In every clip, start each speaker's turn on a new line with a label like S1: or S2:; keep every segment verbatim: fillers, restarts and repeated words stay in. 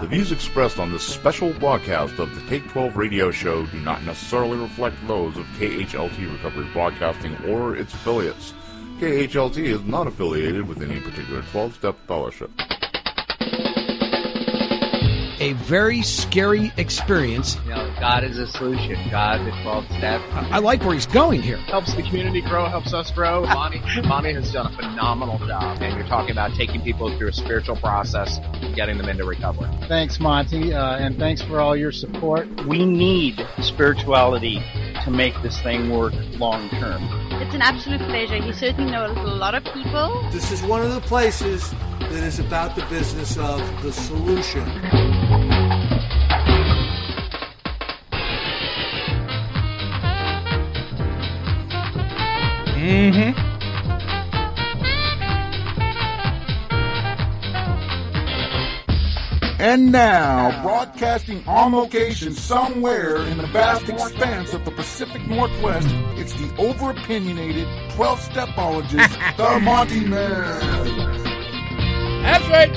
S1: The views expressed on this special broadcast of the Take twelve radio show do not necessarily reflect those of K H L T Recovery Broadcasting or its affiliates. K H L T is not affiliated with any particular twelve-step fellowship.
S2: A very scary experience.
S3: You know, God is a solution. God, the twelve step.
S2: I, I like where he's going here.
S3: Helps the community grow, helps us grow. Monty, Monty has done a phenomenal job. And you're talking about taking people through a spiritual process and getting them into recovery.
S4: Thanks, Monty, uh, and thanks for all your support.
S5: We need spirituality to make this thing work long term.
S6: It's an absolute pleasure. He certainly knows a lot of people.
S7: This is one of the places that is about the business of the solution.
S2: Mm-hmm.
S1: And now, broadcasting on location somewhere in the vast expanse of the Pacific Northwest, it's the over-opinionated twelve-stepologist, the Monty Man.
S2: That's right.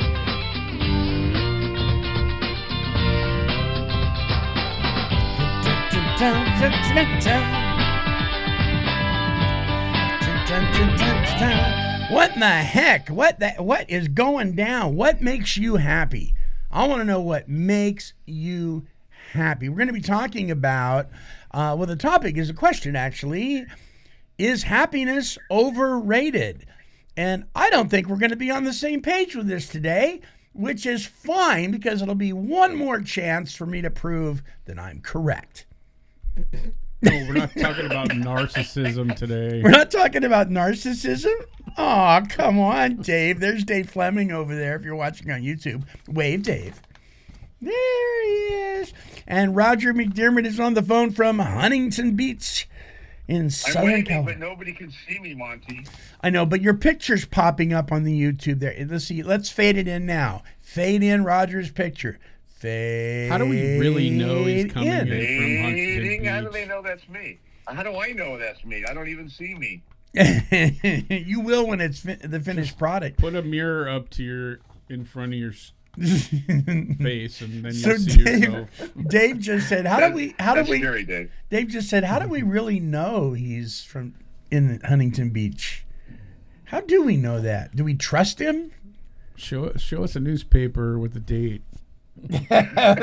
S2: What in the heck? What the, what is going down? What makes you happy? I want to know what makes you happy. We're going to be talking about, uh, well, the topic is a question, actually. Is happiness overrated? And I don't think we're going to be on the same page with this today, which is fine because it'll be one more chance for me to prove that I'm correct.
S8: No, we're not talking about narcissism today.
S2: We're not talking about narcissism? Oh, come on, Dave. There's Dave Fleming over there if you're watching on YouTube. Wave, Dave. There he is. And Roger McDermott is on the phone from Huntington Beach in Southern
S9: I'm waving,
S2: California.
S9: but nobody can see me, Monty.
S2: I know, but your picture's popping up on the YouTube there. Let's see. Let's fade it in now. Fade in Roger's picture. Fade
S8: How do we really know he's coming in,
S2: in.
S8: from Huntington
S9: Dating? How do
S8: Beach?
S9: they know that's me? How do I know that's me? I don't even see me.
S2: You will when it's fi- the finished product.
S8: Put a mirror up to your in front of your s- face, and then
S2: So
S8: you'll see
S2: Dave,
S8: yourself.
S2: Dave just said, "How
S9: That's-
S2: do we? How do
S9: that's
S2: we?"
S9: scary, Dave.
S2: Dave just said, "How do we really know he's from in Huntington Beach? How do we know that? Do we trust him?"
S8: Show show us a newspaper with the date.
S9: I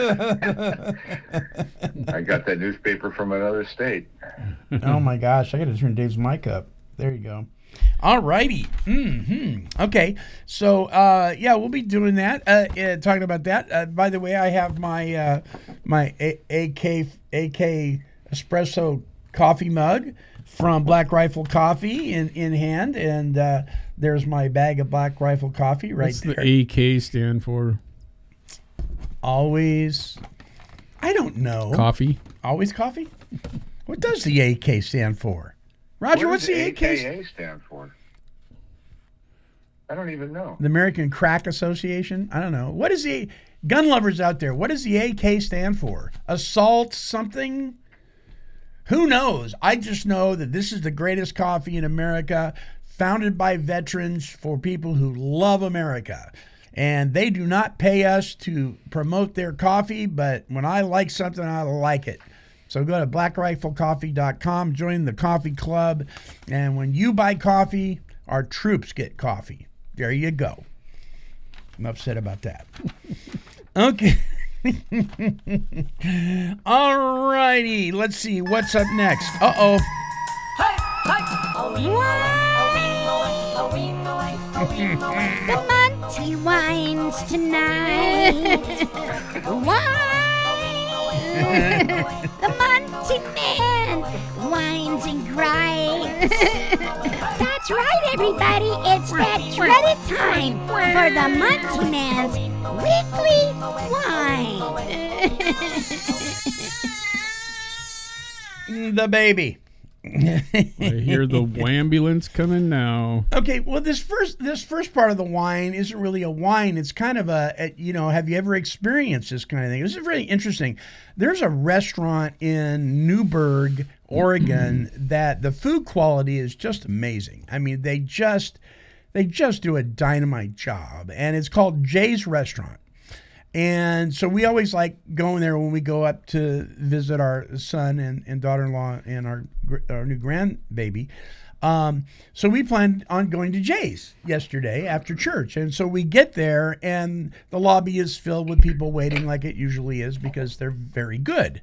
S9: got that newspaper from another state.
S2: Oh my gosh, I got to turn Dave's mic up. There you go. All righty. Mm-hmm. Okay. So, uh, yeah, we'll be doing that. Uh, uh, talking about that. Uh, by the way, I have my uh, my A- AK AK espresso coffee mug from Black Rifle Coffee in, in hand, and uh, there's my bag of Black Rifle Coffee right
S8: What's
S2: there.
S8: the A K stand for?
S2: Always. I don't know.
S8: Coffee.
S2: Always coffee? What does the A K stand for? Roger,
S9: what
S2: what's
S9: does
S2: the A K?
S9: A K A stand for? I don't even know.
S2: The American Crack Association? I don't know. What is the gun lovers out there? What does the A K stand for? Assault something? Who knows? I just know that this is the greatest coffee in America, founded by veterans for people who love America. And they do not pay us to promote their coffee, but when I like something, I like it. So go to black rifle coffee dot com, join the coffee club, and when you buy coffee, our troops get coffee. There you go. Enough said about that. Okay. All righty. Let's see. What's up next? Uh-oh.
S10: The Monty wines tonight. Wine. The Monty Man wines and grinds. That's right, everybody. It's that dreaded time for the Monty Man's weekly wine.
S2: The baby.
S8: I hear the wambulance coming now.
S2: Okay, well, this first this first part of the wine isn't really a wine. It's kind of a, a, you know, have you ever experienced this kind of thing? This is really interesting. There's a restaurant in Newberg, Oregon, that the food quality is just amazing. I mean, they just they just do a dynamite job, and it's called Jay's Restaurant. And so we always like going there when we go up to visit our son and, and daughter-in-law and our our new grandbaby. Um, so we planned on going to Jay's yesterday after church. And so we get there, and the lobby is filled with people waiting like it usually is because they're very good.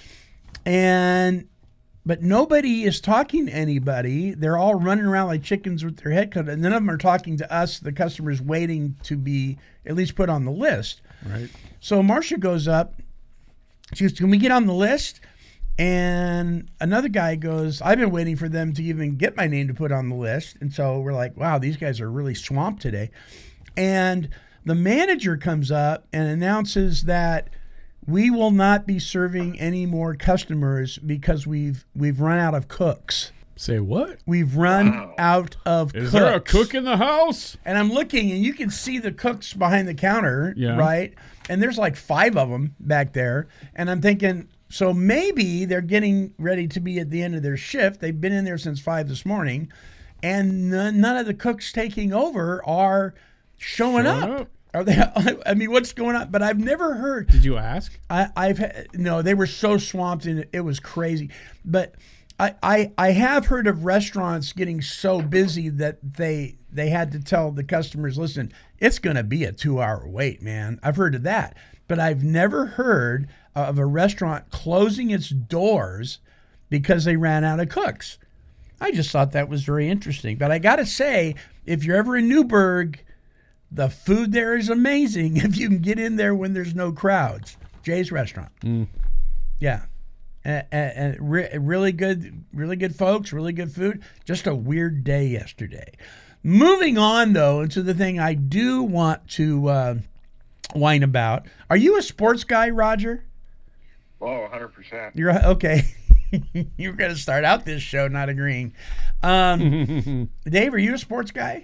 S2: And but nobody is talking to anybody. They're all running around like chickens with their head cut, and none of them are talking to us, the customers waiting to be at least put on the list.
S8: Right.
S2: So Marcia goes up. She goes, "Can we get on the list?" And another guy goes, "I've been waiting for them to even get my name to put on the list." And so we're like, wow, these guys are really swamped today. And the manager comes up and announces that we will not be serving any more customers because we've we've run out of cooks.
S8: Say what?
S2: We've run wow. out of
S8: Is
S2: cooks.
S8: Is there a cook in the house?
S2: And I'm looking, and you can see the cooks behind the counter,
S8: yeah.
S2: right? And there's like five of them back there. And I'm thinking, so maybe they're getting ready to be at the end of their shift. They've been in there since five this morning, and none, none of the cooks taking over are showing,
S8: showing
S2: up.
S8: up.
S2: Are they? I mean, what's going on? But I've never heard.
S8: Did you ask?
S2: I, I've no. They were so swamped, and it, it was crazy. But I, I, I have heard of restaurants getting so busy that they they had to tell the customers, "Listen, it's going to be a two-hour wait, man." I've heard of that, but I've never heard of a restaurant closing its doors because they ran out of cooks. I just thought that was very interesting. But I got to say, if you're ever in Newburgh, the food there is amazing if you can get in there when there's no crowds. Jay's Restaurant.
S8: Mm.
S2: Yeah. And, and, and re- really good, really good folks, really good food. Just a weird day yesterday. Moving on, though, into the thing I do want to uh, whine about. Are you a sports guy, Roger?
S9: Oh, one hundred percent.
S2: You're okay. You're going to start out this show not agreeing. Um, Dave, are you a sports guy?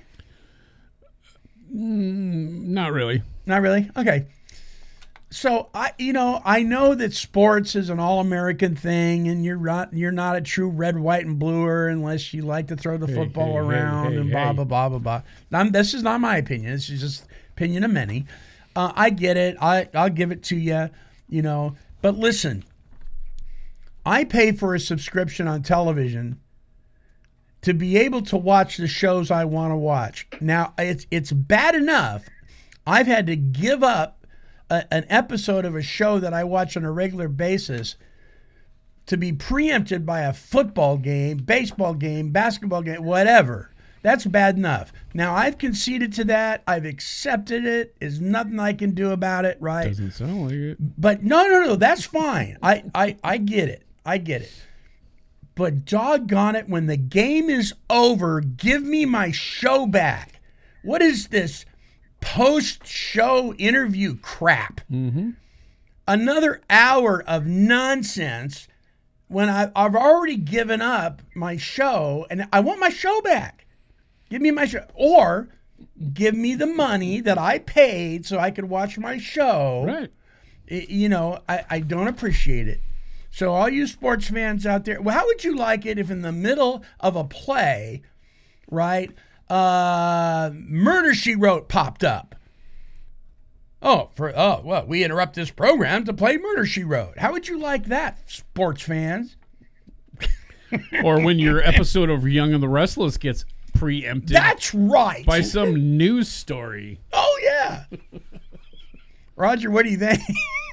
S8: Mm, not really.
S2: Not really? Okay. So, I, you know, I know that sports is an all-American thing, and you're not, you're not a true red, white, and bluer unless you like to throw the
S8: hey,
S2: football
S8: hey,
S2: around
S8: hey,
S2: and
S8: hey,
S2: blah,
S8: hey.
S2: blah, blah, blah, blah. I'm, this is not my opinion. This is just opinion of many. Uh, I get it. I, I'll give it to you, you know. But listen, I pay for a subscription on television to be able to watch the shows I want to watch. Now, it's it's bad enough I've had to give up a, an episode of a show that I watch on a regular basis to be preempted by a football game, baseball game, basketball game, whatever. That's bad enough. Now, I've conceded to that. I've accepted it. There's nothing I can do about it, right?
S8: Doesn't sound like it.
S2: But no, no, no, that's fine. I, I, I get it. I get it. But doggone it, when the game is over, give me my show back. What is this post-show interview crap?
S8: Mm-hmm.
S2: Another hour of nonsense when I, I've already given up my show, and I want my show back. Give me my show. Or give me the money that I paid so I could watch my show.
S8: Right.
S2: It, you know, I, I don't appreciate it. So all you sports fans out there, well, how would you like it if in the middle of a play, right, uh, Murder, She Wrote popped up? Oh, for oh, well, we interrupt this program to play Murder, She Wrote. How would you like that, sports fans?
S8: Or when your episode of Young and the Restless gets preempted.
S2: That's right.
S8: By some news story.
S2: Oh, yeah. Roger, what do you think?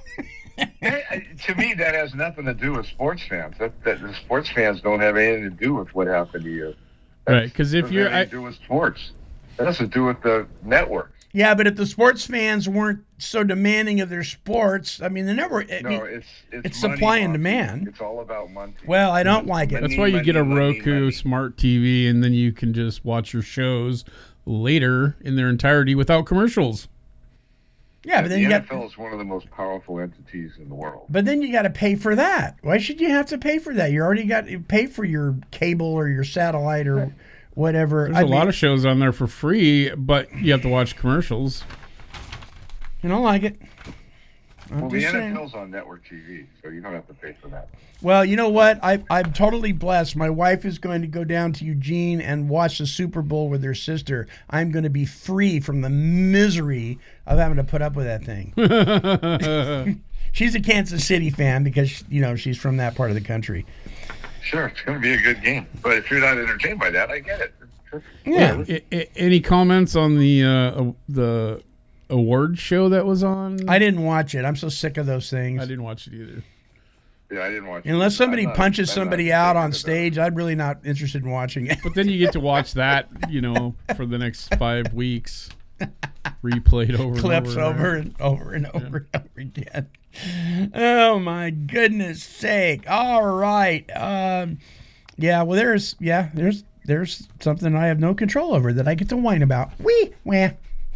S9: To me, that has nothing to do with sports fans. That, that the sports fans don't have anything to do with what happened to you. That's,
S8: right, because if you're,
S9: that has to do with sports. That has to do with the network.
S2: Yeah, but if the sports fans weren't so demanding of their sports, I mean, the network. I
S9: no,
S2: mean,
S9: it's it's,
S2: it's
S9: money,
S2: supply and
S9: Monty.
S2: demand.
S9: It's all about money.
S2: Well, I don't like it.
S8: That's why you
S9: money,
S8: get a
S9: money,
S8: Roku
S9: money.
S8: smart T V, and then you can just watch your shows later in their entirety without commercials.
S2: Yeah, but then
S9: the
S2: you
S9: N F L
S2: got.
S9: is one of the most powerful entities in the world.
S2: But then you got to pay for that. Why should you have to pay for that? You already got to pay for your cable or your satellite or whatever.
S8: There's
S2: I
S8: a
S2: mean,
S8: lot of shows on there for free, but you have to watch commercials.
S2: You don't like it. I'm
S9: well, the
S2: just saying.
S9: N F L's on network T V, so you don't have to pay for that.
S2: Well, you know what? I, I'm totally blessed. My wife is going to go down to Eugene and watch the Super Bowl with her sister. I'm going to be free from the misery of having to put up with that thing. She's a Kansas City fan because, you know, she's from that part of the country.
S9: Sure, it's going to be a good game. But if you're not entertained by that, I get it.
S2: Yeah.
S8: I, I, any comments on the uh, the award show that was on?
S2: I didn't watch it. I'm so sick of those things.
S8: I didn't watch it either.
S9: Yeah, I didn't watch it.
S2: Unless somebody
S9: not,
S2: punches
S9: I'm
S2: somebody out on stage, I'm really not interested in watching it.
S8: But then you get to watch that, you know, for the next five weeks, replayed over
S2: Clips
S8: and
S2: over
S8: over,
S2: and over and over and over again. Oh my goodness sake! All right, um, yeah. Well, there's yeah, there's there's something I have no control over that I get to whine about. Wee wah.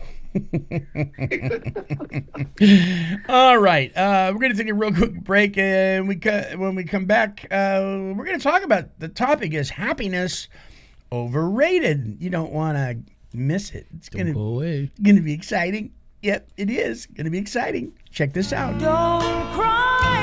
S2: All right, uh, we're going to take a real quick break, and we co- when we come back, uh, we're going to talk about the topic is happiness overrated. You don't want to miss it. It's going to
S8: go away.
S2: Going to be exciting. Yep, it is going to be exciting. Check this out.
S11: Don't cry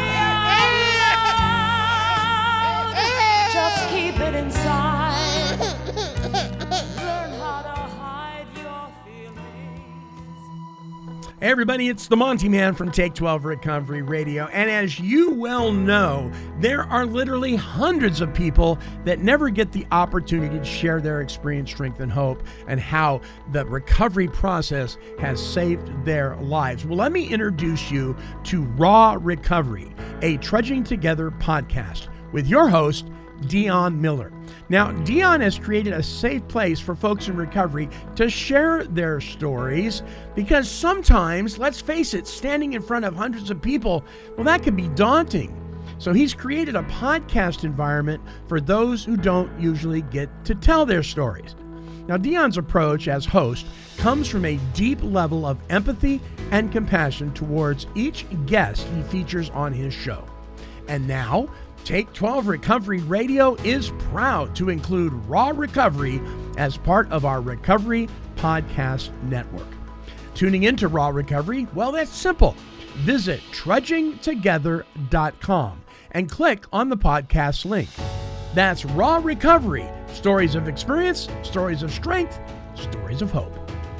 S11: out, just keep it inside. Learn how to hide your feelings.
S2: Hey everybody, it's the Monty Man from Take twelve Recovery Radio. And as you well know, there are literally hundreds of people that never get the opportunity to share their experience, strength, and hope, and how the recovery process has saved their lives. Well, let me introduce you to Raw Recovery, a Trudging Together podcast with your host, Dion Miller. Now, Dion has created a safe place for folks in recovery to share their stories because sometimes, let's face it, standing in front of hundreds of people, well, that can be daunting. So he's created a podcast environment for those who don't usually get to tell their stories. Now, Dion's approach as host comes from a deep level of empathy and compassion towards each guest he features on his show. And now, Take twelve Recovery Radio is proud to include Raw Recovery as part of our Recovery Podcast Network. Tuning into Raw Recovery, well, that's simple. Visit trudging together dot com and click on the podcast link. That's Raw Recovery, stories of experience, stories of strength, stories of hope.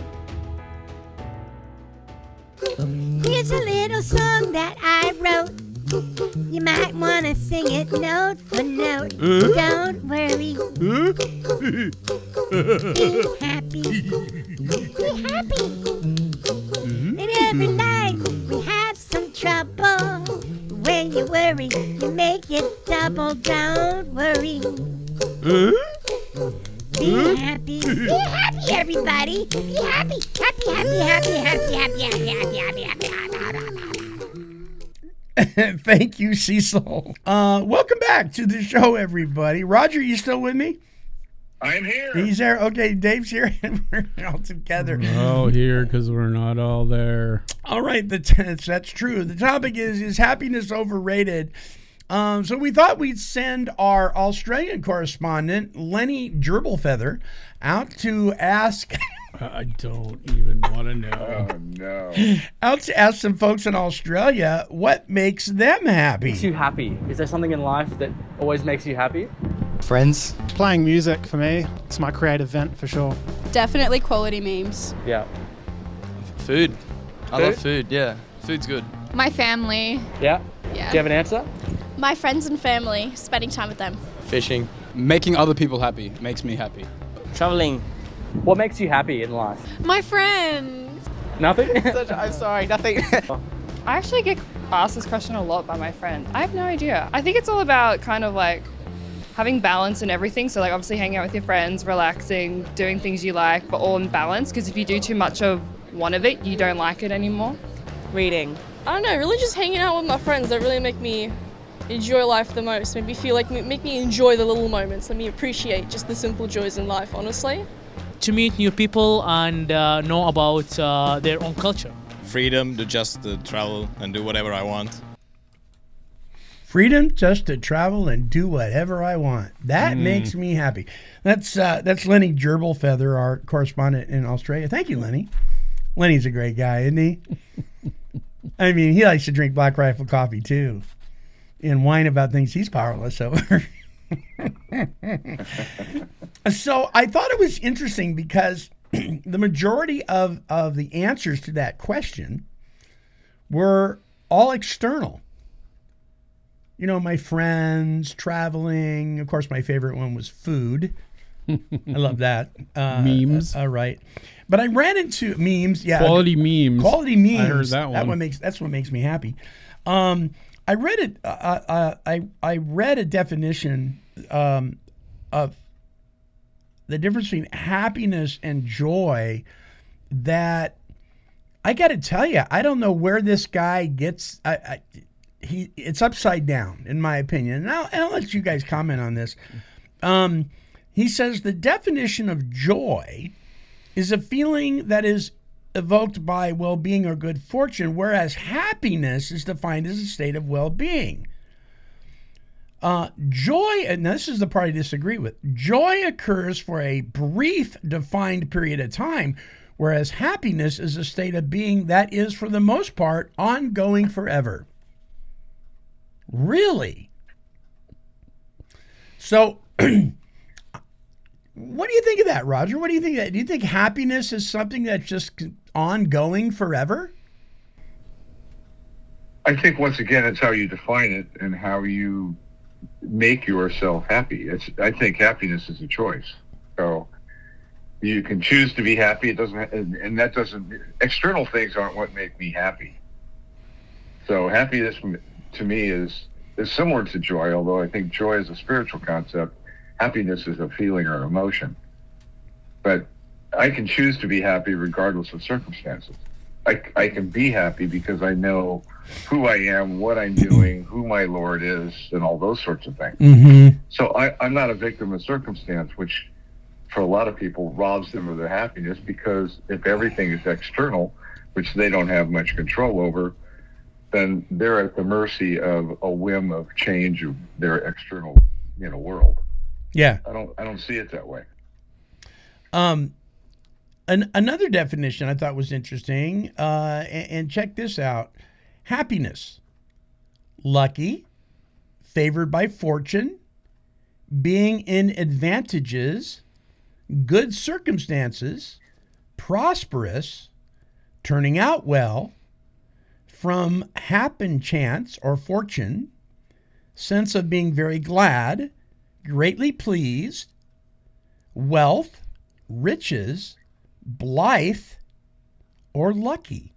S10: Here's a little song that I wrote. You might want to sing it note for note.
S2: Uh?
S10: Don't worry.
S2: Uh?
S10: Be happy. Be happy.
S2: Mm-hmm.
S10: And every night we have some trouble. When you worry, you make it double. Don't worry.
S2: Uh?
S10: Be
S2: Uh?
S10: happy. Be happy, everybody. Be happy. Happy, happy, happy, happy, happy, happy, happy, happy, happy, happy, happy.
S2: Thank you, Cecil. Uh, welcome back to the show, everybody. Roger, you still with me?
S9: I'm here.
S2: He's there. Okay, Dave's here, and we're all together.
S8: We're all here because we're not all there.
S2: All right, the t- that's true. The topic is, is happiness overrated? Um, so we thought we'd send our Australian correspondent, Lenny Gerbilfeather, out to ask...
S8: I don't even want to know.
S9: Oh, no.
S2: out to ask some folks in Australia what makes them happy.
S12: Makes you happy? Is there something in life that always makes you happy?
S13: Friends. Playing music for me. It's my creative vent for sure.
S14: Definitely quality memes.
S12: Yeah.
S15: Food. I
S12: Food?
S15: love food, yeah. Food's good.
S14: My family.
S12: Yeah?
S14: Yeah.
S12: Do you have an answer?
S14: My friends and family. Spending time with them.
S15: Fishing.
S16: Making other people happy makes me happy.
S12: Traveling. What makes you happy in life?
S17: My friends.
S12: Nothing?
S17: Such, I'm sorry, nothing. I actually get asked this question a lot by my friends. I have no idea. I think it's all about kind of like having balance in everything. So like obviously hanging out with your friends, relaxing, doing things you like, but all in balance. Because if you do too much of one of it, you don't like it anymore.
S18: Reading. I don't know, really just hanging out with my friends that really make me enjoy life the most. Make me feel like, make me enjoy the little moments. Let me appreciate just the simple joys in life, honestly.
S19: To meet new people and uh, know about uh, their own culture.
S20: Freedom to just uh, travel and do whatever I want.
S2: Freedom just to travel and do whatever I want. That mm. makes me happy. That's uh, that's Lenny Gerbilfeather, our correspondent in Australia. Thank you, Lenny. Lenny's a great guy, isn't he? I mean, he likes to drink Black Rifle coffee too, and whine about things he's powerless over. So I thought it was interesting because the majority of, of the answers to that question were all external. You know, my friends, traveling. Of course, my favorite one was food. I love that. Uh,
S8: memes.
S2: Uh, all right. But I ran into memes. Yeah.
S8: Quality memes.
S2: Quality memes.
S8: I heard that one.
S2: That one makes, that's what makes me happy. Um, I read it. Uh, uh, I, I read a definition um, of the difference between happiness and joy that I got to tell you, I don't know where this guy gets. I, I, he it's upside down, in my opinion. And I'll, and I'll let you guys comment on this. Um, he says the definition of joy is a feeling that is evoked by well-being or good fortune, whereas happiness is defined as a state of well-being. Uh, joy, and this is the part I disagree with, joy occurs for a brief defined period of time, whereas happiness is a state of being that is, for the most part, ongoing forever. Really? So, what do you think of that, Roger? What do you think of that? Do you think happiness is something that's just ongoing forever?
S9: I think, once again, it's how you define it and how you make yourself happy. It's, I think happiness is a choice. So you can choose to be happy. It doesn't, and, and that doesn't, external things aren't what make me happy. So happiness to me is, is similar to joy, although I think joy is a spiritual concept. Happiness is a feeling or emotion. But I can choose to be happy regardless of circumstances. I, I can be happy because I know who I am, what I'm doing, who my Lord is, and all those sorts of things.
S2: Mm-hmm.
S9: So I, I'm not a victim of circumstance, which for a lot of people robs them of their happiness, because if everything is external, which they don't have much control over, then they're at the mercy of a whim of change of their external, you know, world.
S2: Yeah.
S9: I don't I don't see it that way.
S2: Um An, another definition I thought was interesting, uh, and, and check this out. Happiness, lucky, favored by fortune, being in advantages, good circumstances, prosperous, turning out well, from happen chance or fortune, sense of being very glad, greatly pleased, wealth, riches, blithe, or lucky.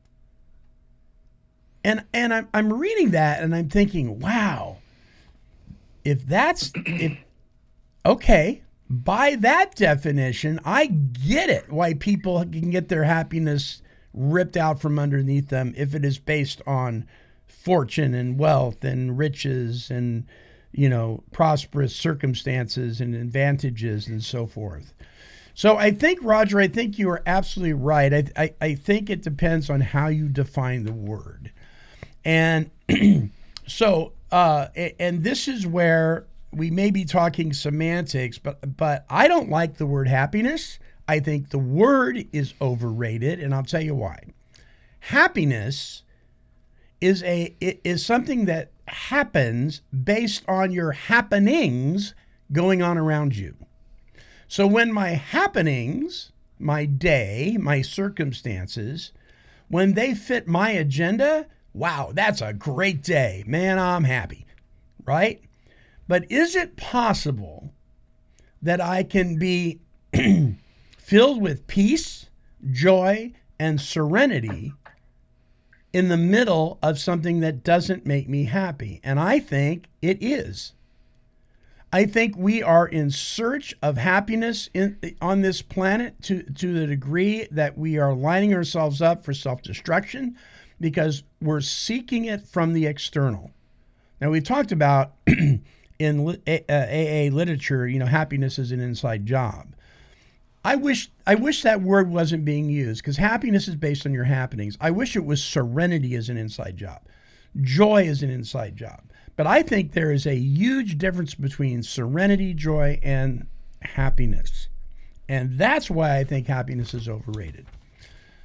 S2: And and I'm I'm reading that and I'm thinking, wow, if that's if okay, by that definition, I get it why people can get their happiness ripped out from underneath them if it is based on fortune and wealth and riches and, you know, prosperous circumstances and advantages and so forth. So I think, Roger, I think you are absolutely right. I, I, I think it depends on how you define the word. And so, uh, and this is where we may be talking semantics, but but I don't like the word happiness. I think the word is overrated, and I'll tell you why. Happiness is a is something that happens based on your happenings going on around you. So when my happenings, my day, my circumstances, when they fit my agenda, wow, that's a great day. Man, I'm happy, right? But is it possible that I can be filled with peace, joy, and serenity in the middle of something that doesn't make me happy? And I think it is. I think we are in search of happiness in, on this planet to, to the degree that we are lining ourselves up for self-destruction because we're seeking it from the external. Now, we've talked about in A A literature, you know, happiness is an inside job. I wish I wish that word wasn't being used, because happiness is based on your happenings. I wish it was serenity as an inside job. Joy is an inside job. But I think there is a huge difference between serenity, joy, and happiness. And that's why I think happiness is overrated.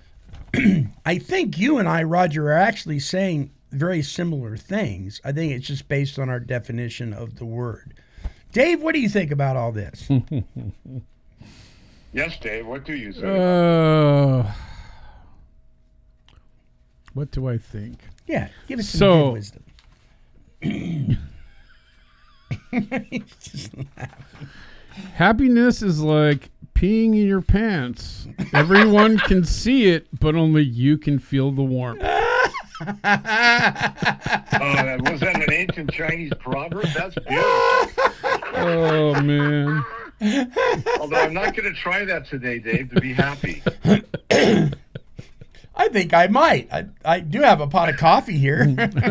S2: I think you and I, Roger, are actually saying very similar things. I think it's just based on our definition of the word. Dave, what do you think about all this?
S9: Yes, Dave, what do you say?
S8: Uh, what do I think?
S2: Yeah, give us some
S8: so,
S2: good wisdom. He's just laughing.
S8: Happiness is like peeing in your pants. Everyone can see it, but only you can feel the warmth.
S9: Oh, that was that an ancient Chinese proverb? That's beautiful.
S8: Oh, man.
S9: Although I'm not going to try that today, Dave, to be happy.
S2: I think I might. I, I do have a pot of coffee here.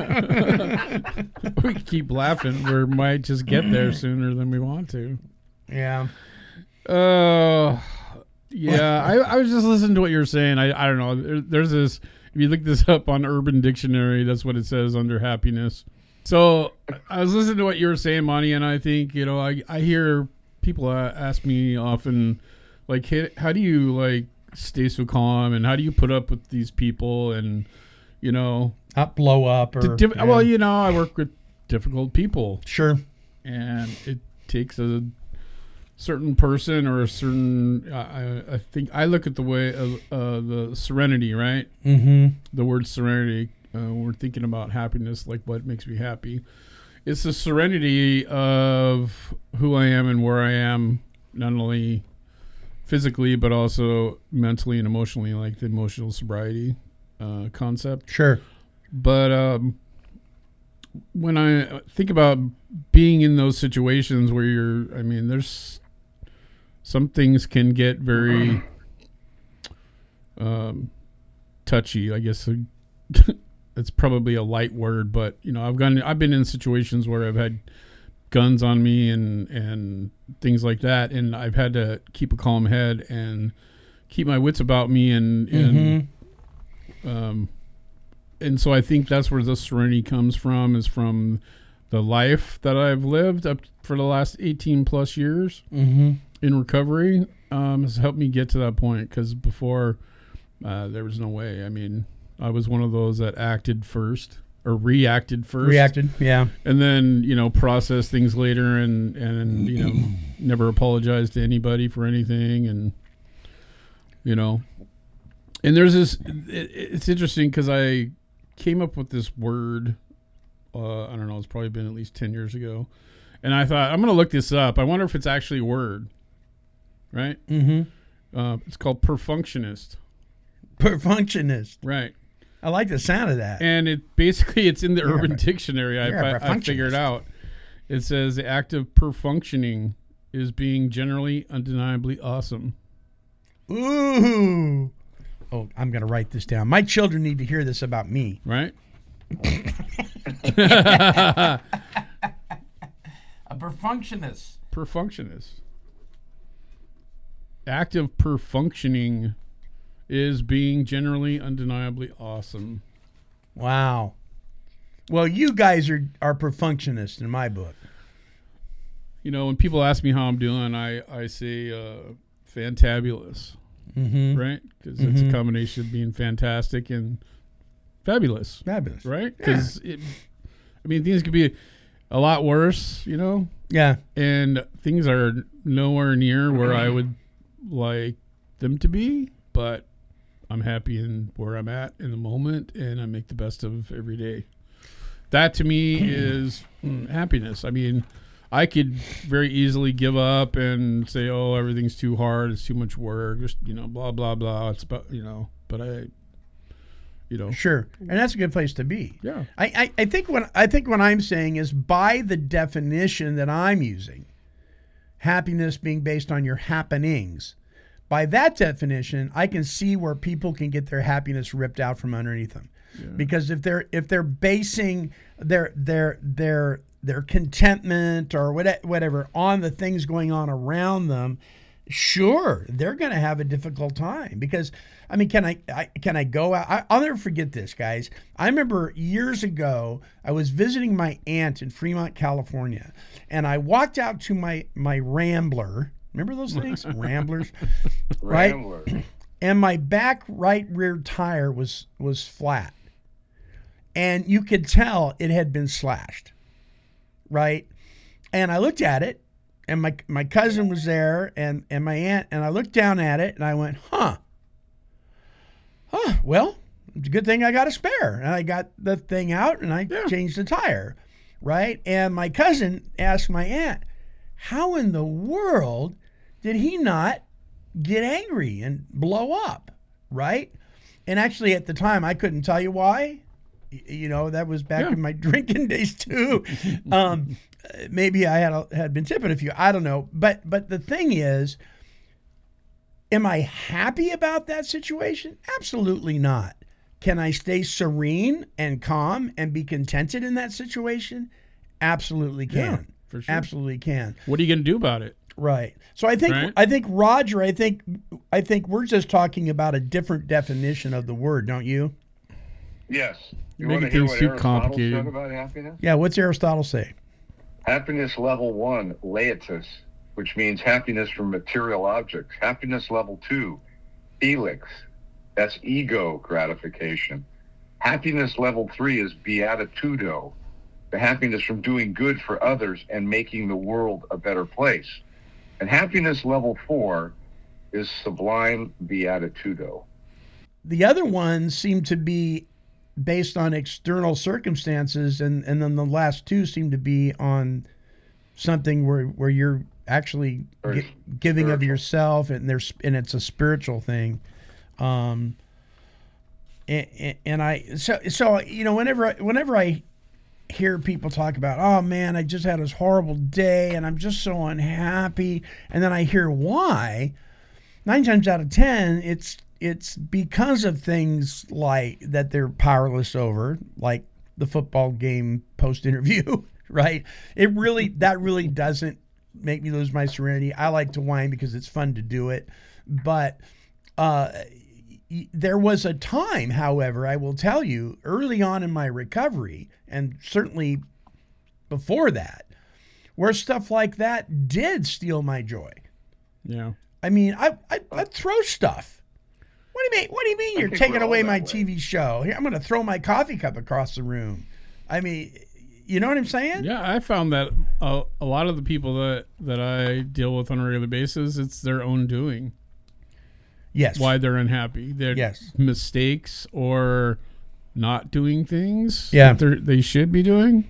S8: We keep laughing. We might just get there sooner than we want to.
S2: Yeah.
S8: Uh, yeah. I, I was just listening to what you were saying. I, I don't know. There, there's this. If you look this up on Urban Dictionary, that's what it says under happiness. So I was listening to what you were saying, Monty, and I think, you know, I, I hear people ask me often, like, hey, how do you, like, stay so calm, and how do you put up with these people, and, you know.
S2: Not blow up or.
S8: Diff-
S2: yeah.
S8: Well, you know, I work with difficult people.
S2: Sure.
S8: And it takes a certain person or a certain, uh, I, I think I look at the way of uh, the serenity, right?
S2: Mm-hmm.
S8: The word serenity, uh, when we're thinking about happiness, like what makes me happy. It's the serenity of who I am and where I am, not only physically, but also mentally and emotionally, like the emotional sobriety uh, concept.
S2: Sure.
S8: But um, when I think about being in those situations where you're, I mean, there's some things can get very um, touchy, I guess. It's probably a light word, but you know, I've gone, I've been in situations where I've had guns on me and, and things like that. And I've had to keep a calm head and keep my wits about me. And, and, mm-hmm. um, and so I think that's where the serenity comes from, is from the life that I've lived up for the last eighteen plus years
S2: mm-hmm.
S8: in recovery, um, has helped me get to that point. Cause before, uh, there was no way. I mean, I was one of those that acted first or reacted first.
S2: Reacted, yeah.
S8: And then, you know, processed things later and, and you know, never apologized to anybody for anything. And, you know, and there's this, it, it's interesting because I came up with this word, uh, I don't know, it's probably been at least ten years ago. And I thought, I'm going to look this up. I wonder if it's actually a word, right?
S2: Mm-hmm.
S8: Uh, it's called perfunctionist.
S2: Perfunctionist.
S8: Right.
S2: I like the sound of that.
S8: And it basically, it's in the
S2: You're
S8: Urban
S2: a,
S8: Dictionary. I, I, I figured out. It says the act of perfunctioning is being generally undeniably awesome.
S2: Ooh. Oh, I'm going to write this down. My children need to hear this about me.
S8: Right?
S2: A perfunctionist.
S8: Perfunctionist. Act of perfunctioning is being generally undeniably awesome.
S2: Wow. Well, you guys are, are perfunctionists in my book.
S8: You know, when people ask me how I'm doing, I, I say uh, fantabulous,
S2: mm-hmm.
S8: right? Because
S2: mm-hmm.
S8: it's a combination of being fantastic and fabulous.
S2: Fabulous.
S8: Right? Because, yeah. I mean, things could be a lot worse, you know?
S2: Yeah.
S8: And things are nowhere near where I would like them to be, but I'm happy in where I'm at in the moment, and I make the best of every day. That to me is mm, happiness. I mean, I could very easily give up and say, "Oh, everything's too hard. It's too much work. Just, you know, blah blah blah." It's about, you know, but I, you know,
S2: sure, and that's a good place to be.
S8: Yeah,
S2: I, I, I think what I think what I'm saying is, by the definition that I'm using, happiness being based on your happenings. By that definition, I can see where people can get their happiness ripped out from underneath them, yeah. Because if they're if they're basing their their their their contentment or whatever on the things going on around them, sure, they're going to have a difficult time. Because I mean, can I, I can I go out? I, I'll never forget this, guys. I remember years ago, I was visiting my aunt in Fremont, California, and I walked out to my my Rambler. Remember those things? Ramblers. Right?
S9: Rambler.
S2: and my back right rear tire was was flat. And you could tell it had been slashed, right? And I looked at it, and my my cousin was there, and, and my aunt, and I looked down at it, and I went, huh, huh, well, it's a good thing I got a spare. And I got the thing out, and I yeah. changed the tire, right? And my cousin asked my aunt, how in the world did he not get angry and blow up, right? And actually, at the time, I couldn't tell you why. You know, that was back yeah. in my drinking days too. Um, maybe I had a, had been tipping a few. I don't know. But but the thing is, am I happy about that situation? Absolutely not. Can I stay serene and calm and be contented in that situation? Absolutely can.
S8: Yeah, for sure.
S2: Absolutely can.
S8: What are you going to do about it?
S2: Right. So I think
S8: right?
S2: I think Roger, I think I think we're just talking about a different definition of the word, don't you?
S9: Yes. You
S8: Making
S9: want to hear
S8: things
S9: what
S8: too
S9: Aristotle
S8: complicated.
S9: said about happiness?
S2: Yeah, what's Aristotle say?
S9: Happiness level one, laetus, which means happiness from material objects. Happiness level two, helix, that's ego gratification. Happiness level three is beatitudo, the happiness from doing good for others and making the world a better place. And happiness level four is sublime beatitudo.
S2: The other ones seem to be based on external circumstances, and, and then the last two seem to be on something where where you're actually gi- giving spiritual. Of yourself, and there's and it's a spiritual thing. Um, and, and I so so you know whenever I, whenever I hear people talk about, oh man, I just had this horrible day and I'm just so unhappy, and then I hear why, nine times out of ten, it's it's because of things like that they're powerless over, like the football game post-interview, right? It really, that really doesn't make me lose my serenity. I like to whine because it's fun to do it. But uh, there was a time, however, I will tell you, early on in my recovery, and certainly before that, where stuff like that did steal my joy.
S8: Yeah.
S2: I mean, I, I, I'd throw stuff. What do you mean? What do you mean you're taking away my way. T V show? Here, I'm going to throw my coffee cup across the room. I mean, you know what I'm saying?
S8: Yeah, I found that a, a lot of the people that, that I deal with on a regular basis, it's their own doing.
S2: Yes.
S8: Why they're unhappy. They're
S2: yes.
S8: mistakes or not doing things
S2: yeah.
S8: that they should be doing.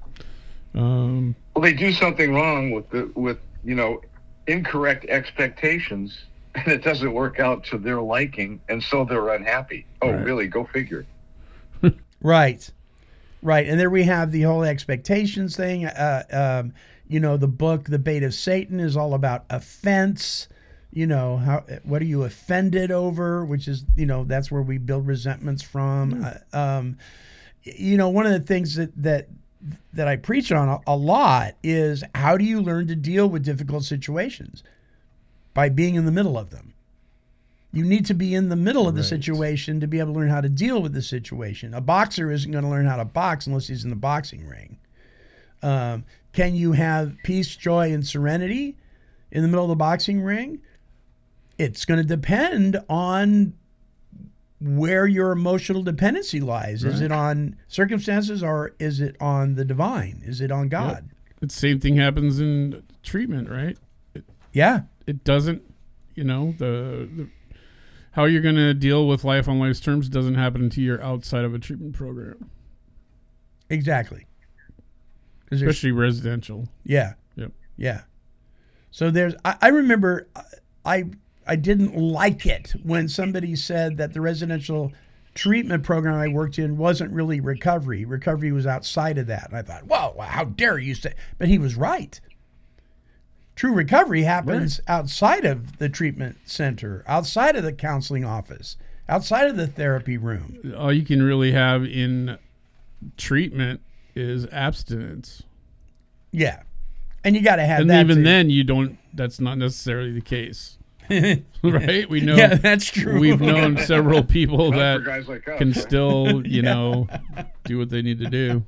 S8: Um,
S9: well, they do something wrong with the with you know incorrect expectations. And it doesn't work out to their liking, and so they're unhappy. Oh, right. Really? Go figure.
S2: Right. Right. And there we have the whole expectations thing. Uh, um, you know, the book, The Bait of Satan, is all about offense. You know, how what are you offended over, which is, you know, that's where we build resentments from. Mm. Uh, um, you know, one of the things that, that, that I preach on a, a lot is how do you learn to deal with difficult situations? By being in the middle of them. You need to be in the middle of the right. situation to be able to learn how to deal with the situation. A boxer isn't going to learn how to box unless he's in the boxing ring. Um, can you have peace, joy, and serenity in the middle of the boxing ring? It's going to depend on where your emotional dependency lies. Right. Is it on circumstances or is it on the divine? Is it on God?
S8: Yep. The same thing happens in treatment, right? It,
S2: yeah.
S8: It doesn't, you know, the, the how you're going to deal with life on life's terms doesn't happen until you're outside of a treatment program.
S2: Exactly.
S8: Especially residential.
S2: Yeah.
S8: Yep.
S2: Yeah. So there's, I, I remember I I didn't like it when somebody said that the residential treatment program I worked in wasn't really recovery. Recovery was outside of that. And I thought, whoa, how dare you say, but he was right. True recovery happens right. outside of the treatment center, outside of the counseling office, outside of the therapy room.
S8: All you can really have in treatment is abstinence.
S2: Yeah. And you got to have
S8: and
S2: that.
S8: And even
S2: too.
S8: then, you don't, that's not necessarily the case. Right? We know.
S2: Yeah, that's true.
S8: We've known several people that
S9: like us,
S8: can
S9: right?
S8: still, you
S2: yeah.
S8: know, do what they need to do.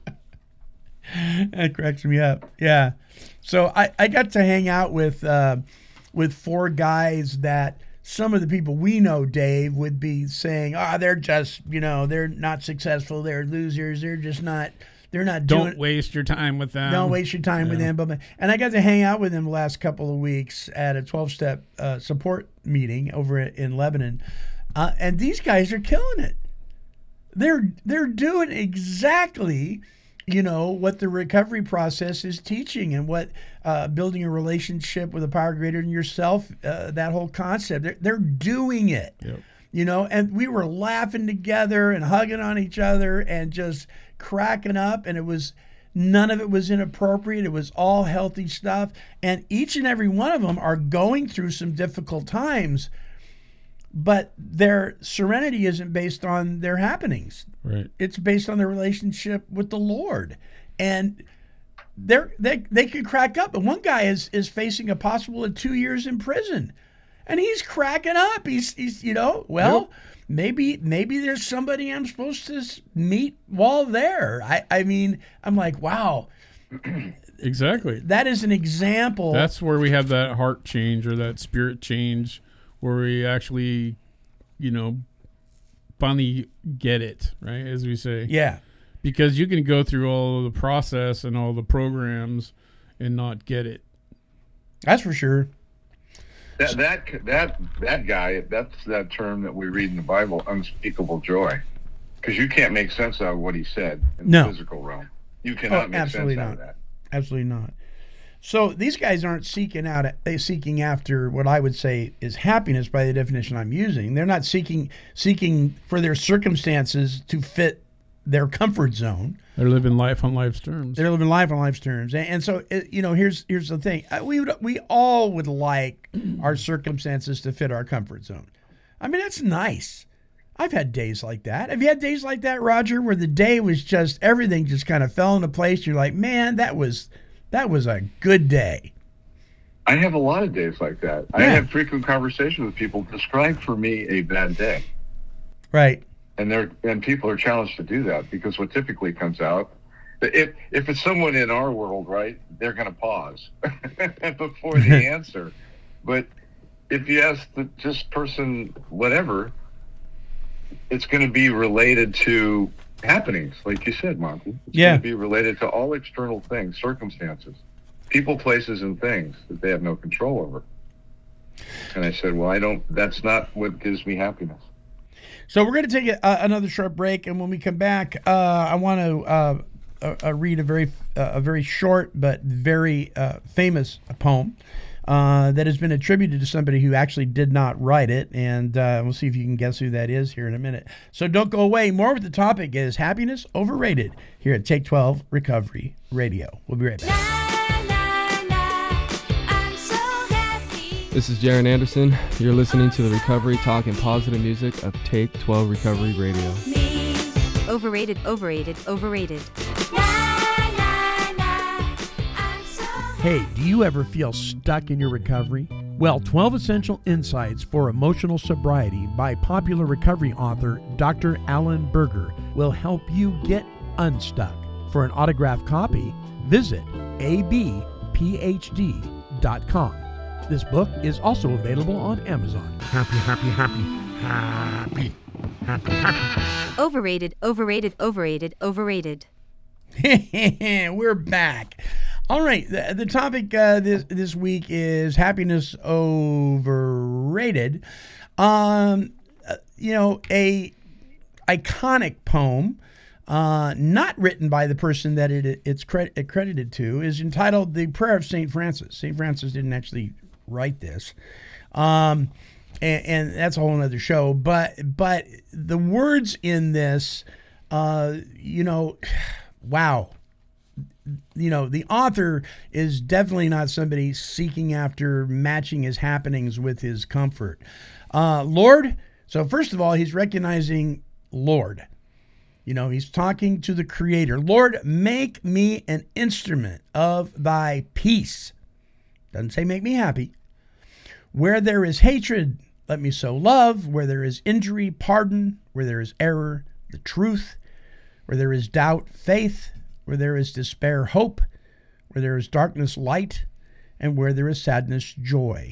S2: That cracks me up. Yeah. So I, I got to hang out with uh, with four guys that some of the people we know, Dave, would be saying, "Ah, oh, they're just, you know, they're not successful. They're losers. They're just not. They're not doing."
S8: Don't waste your time with them.
S2: Don't waste your time
S8: yeah.
S2: with them. But and I got to hang out with them the last couple of weeks at a twelve-step uh, support meeting over in Lebanon, uh, and these guys are killing it. They're they're doing exactly, you know, what the recovery process is teaching, and what uh, building a relationship with a power greater than yourself, uh, that whole concept. They're, they're doing it,
S8: yep.
S2: you know, and we were laughing together and hugging on each other and just cracking up. And it was, none of it was inappropriate. It was all healthy stuff. And each and every one of them are going through some difficult times, but their serenity isn't based on their happenings.
S8: Right.
S2: It's based on their relationship with the Lord. And they're, they they could crack up. And one guy is is facing a possible of two years in prison. And he's cracking up. He's, he's you know, well, yep. maybe maybe there's somebody I'm supposed to meet while there. I, I mean, I'm like, wow.
S8: Exactly.
S2: That is an example.
S8: That's where we have that heart change or that spirit change, where we actually, you know, finally get it, right, as we say.
S2: Yeah.
S8: Because you can go through all of the process and all the programs and not get it.
S2: That's for sure.
S9: That that that that guy, that's that term that we read in the Bible, unspeakable joy. Because you can't make sense out of what he said in
S2: no.
S9: the physical realm. You cannot
S2: oh,
S9: make
S2: absolutely
S9: sense
S2: not.
S9: out of that.
S2: Absolutely not. So these guys aren't seeking out, they seeking after what I would say is happiness by the definition I'm using. They're not seeking seeking for their circumstances to fit their comfort zone.
S8: They're living life on life's terms.
S2: They're living life on life's terms. And, and so, you know, here's here's the thing. We would, we all would like our circumstances to fit our comfort zone. I mean, that's nice. I've had days like that. Have you had days like that, Roger, where the day was just, everything just kind of fell into place? You're like, man, that was that was a good day.
S9: I have a lot of days like that. Yeah. I have frequent conversations with people. Describe for me a bad day.
S2: Right.
S9: And they're and people are challenged to do that, because what typically comes out, if if it's someone in our world, right, they're going to pause before the answer. But if you ask the just person whatever, it's going to be related to happenings, like you said, Monty. It's
S2: yeah.
S9: going to be related to all external things, circumstances, people, places, and things that they have no control over. And I said, well, I don't. That's not what gives me happiness.
S2: So we're going to take a, uh, another short break, and when we come back, uh, I want to uh, uh, uh, read a very uh, a very short but very uh, famous poem uh, that has been attributed to somebody who actually did not write it, and uh, we'll see if you can guess who that is here in a minute. So don't go away. More with the topic is happiness overrated here at Take twelve Recovery Radio. We'll be right back.
S21: This is Jaron Anderson. You're listening to the Recovery Talk and Positive Music of Take twelve Recovery Radio.
S22: Overrated, overrated, overrated.
S2: Hey, do you ever feel stuck in your recovery? Well, twelve Essential Insights for Emotional Sobriety by popular recovery author Doctor Alan Berger will help you get unstuck. For an autographed copy, visit a b p h d dot com. This book is also available on Amazon. Happy, happy, happy, happy, happy, happy.
S22: Overrated, overrated, overrated, overrated.
S2: We're back. All right, the, the topic uh, this this week is happiness overrated. Um, uh, you know, a iconic poem, uh, not written by the person that it it's cred- accredited to, is entitled "The Prayer of Saint Francis." Saint Francis didn't actually write this, um, and, and that's a whole other show. But but the words in this, uh, you know, wow. You know, the author is definitely not somebody seeking after matching his happenings with his comfort. Uh, Lord, so first of all, he's recognizing Lord. You know, he's talking to the Creator. Lord, make me an instrument of thy peace. Doesn't say make me happy. Where there is hatred, let me sow love. Where there is injury, pardon. Where there is error, the truth. Where there is doubt, faith. Where there is despair, hope. Where there is darkness, light. And where there is sadness, joy.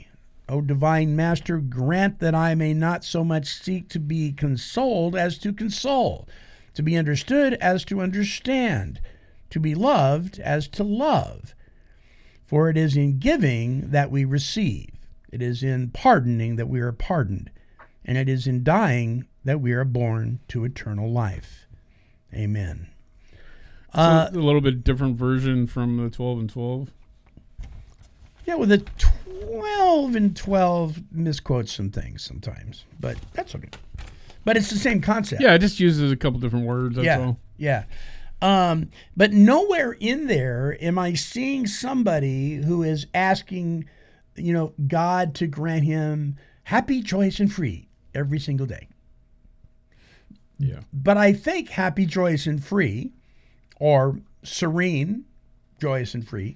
S2: O divine Master, grant that I may not so much seek to be consoled as to console, to be understood as to understand, to be loved as to love. For it is in giving that we receive. It is in pardoning that we are pardoned. And it is in dying that we are born to eternal life. Amen. Uh,
S8: so a little bit different version from the twelve and twelve.
S2: Yeah, well, the twelve and twelve misquotes some things sometimes, but that's okay. But it's the same concept.
S8: Yeah, it just uses a couple different words, that's
S2: yeah,
S8: all.
S2: Yeah. Um, but nowhere in there am I seeing somebody who is asking, you know, God to grant him happy, joyous, and free every single day.
S8: Yeah.
S2: But I think happy, joyous, and free, or serene, joyous, and free,